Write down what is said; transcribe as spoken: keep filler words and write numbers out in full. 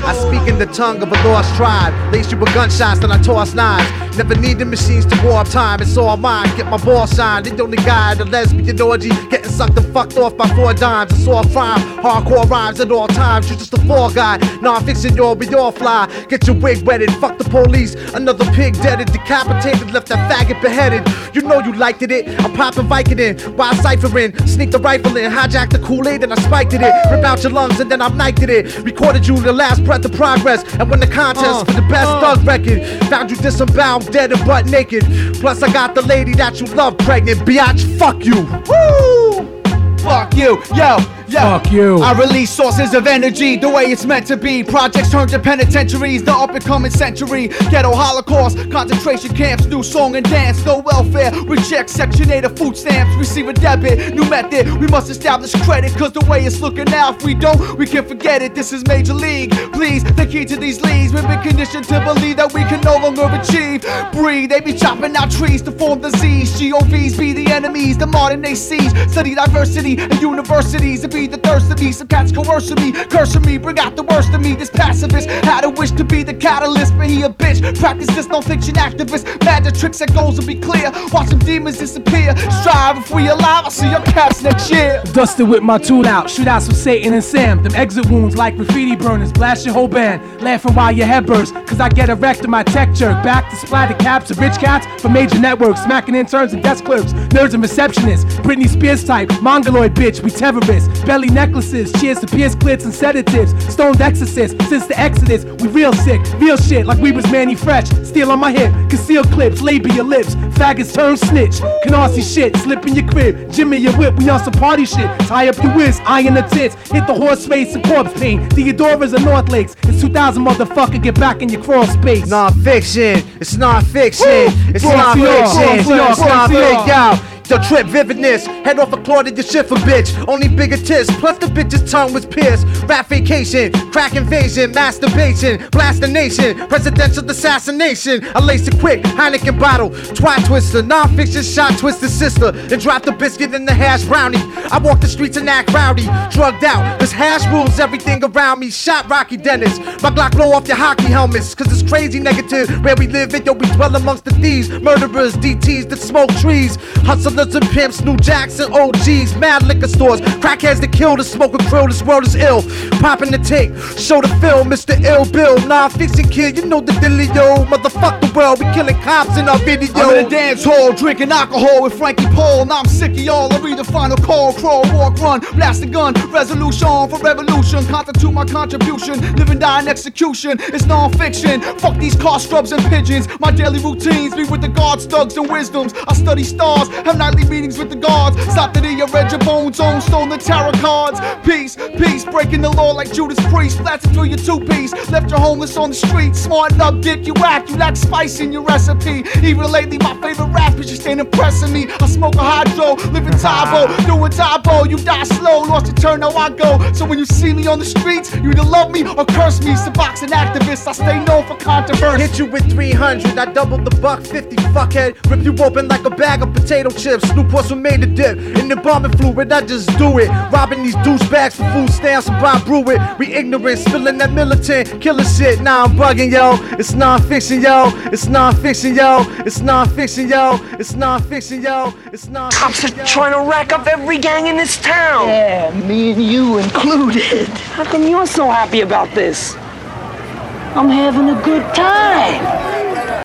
I speak in the tongue of a lost tribe. Lace you with gunshots, then I toss knives. Never need the machines to warp time. It's all mine. Get my ball signed. The only guy, the lesbian orgy, getting sucked and fucked off by four dimes. It's all crime. Hardcore rhymes at all times. You're just a fall guy. Non-fiction, y'all be all fly. Get your wig wetted. Fuck the police. Another pig deaded, decapitated, left that faggot beheaded. You know you liked it. I'm popping Vicodin while ciphering. Sneak the rifle in. Hijack the Kool-Aid and I spiked it. Rip out your lungs and then I've knifed it. Recorded you the last breath of progress and won the contest uh, for the best uh, thug record. Found you disemboweled, dead and butt naked. Plus I got the lady that you love pregnant. Biatch, fuck you. Woo! Fuck you, yo, yo. Fuck you. I release sources of energy the way it's meant to be. Projects turn to penitentiaries, the up and coming century. Ghetto holocaust, concentration camps, new song and dance, no welfare. Reject section eight of food stamps, receive a debit, new method. We must establish credit, cause the way it's looking now, if we don't, we can forget it. This is major league. Please, the key to these leads. We've been conditioned to believe that we can no longer achieve. Breathe, they be chopping out trees to form disease. G O Vs be the enemies, the modern day siege. Study diversity and universities and be the thirst of me. Some cats coercing me, cursing me, bring out the worst of me. This pacifist had a wish to be the catalyst, but he a bitch. Practice this non-fiction activist. Magic tricks that goals will be clear. Watch some demons disappear. Strive if we alive. I'll see your cats next year. Dusted with my tool out, shoot outs with Satan and Sam. Them exit wounds like graffiti burners, blast your whole band. Laughing while your head bursts, cause I get erect in my tech jerk. Back to splatter caps of rich cats for major networks. Smacking interns and desk clerks, nerds and receptionists. Britney Spears type, mongoloid bitch, we terrorists. Belly necklaces, cheers to pierce clits and sedatives. Stoned exorcists, since the exodus, we real sick, real shit like we was Manny Fresh. Steel on my hip, conceal clips, label your lips. Faggots turn snitch, Canarsie shit, slip in your crib. Jimmy your whip, we on some party shit. Tie up your whiz, iron the tits, hit the horse face and corpse paint. Theodora's and North Lakes, it's two thousand motherfucker, get back in your crawl space. Non-fiction, it's non-fiction, it's non-fiction, it's non-fiction. The trip vividness, head off a claw to your shit for bitch. Only bigger tits, plus the bitch's tongue was pierced. Rap vacation, crack invasion, masturbation, blast the nation, presidential assassination. I lace it quick, Heineken bottle, twat twister, non-fiction shot twisted sister, and drop the biscuit in the hash brownie. I walk the streets and act rowdy, drugged out. This hash rules everything around me. Shot Rocky Dennis, my Glock blow off your hockey helmets. Cause it's crazy negative where we live in, yo, we dwell amongst the thieves, murderers, D Ts that smoke trees, hustlers and pimps, new jacks and O Gs, mad liquor stores, crackheads that kill the smoke and krill. This world is ill. Popping the tape, show the film, Mister Ill Bill, non-fiction kid, you know the dealio. Motherfuck the world, we killing cops in our video. I'm in a dance hall, drinking alcohol with Frankie Paul. Now I'm sick of y'all. I read the final call, crawl, walk, run, blast the gun, resolution for revolution. Constitute my contribution, live and die in execution. It's non-fiction. Fuck these car scrubs and pigeons. My daily routines be with the guards, thugs, and wisdoms. I study stars, have nightly meetings with the guards. Stop the day I read your bones on, stole the tarot cards. Peace, peace, breaking the law like Judas Priest. Blasting through your two-piece, left you homeless on the street. Smarten up, dick, you whack, you lack spice in your recipe. Even lately, my favorite rappers just ain't impressing me. I smoke a hydro, live in Tybo, do a Tybo. You die slow, lost your turn, now I go. So when you see me on the streets, you either love me or curse me. Suboxone activist, I stay known for controversy. Hit you with three hundred, I doubled the buck fifty, fuckhead. Rip you open like a bag of potato chips. Newports were made to dip in the bombing fluid, I just do it. Robbing these douchebags for food stamps and buy brew it. We ignorant, spilling that militant killer shit. Now I'm bugging, yo. It's non-fiction, yo. It's non-fiction, yo. It's non-fiction, yo. It's non-fiction, yo. It's non-fiction. Cops are trying to rack up every gang in this town. Yeah, me and you included. How come you're so happy about this? I'm having a good time.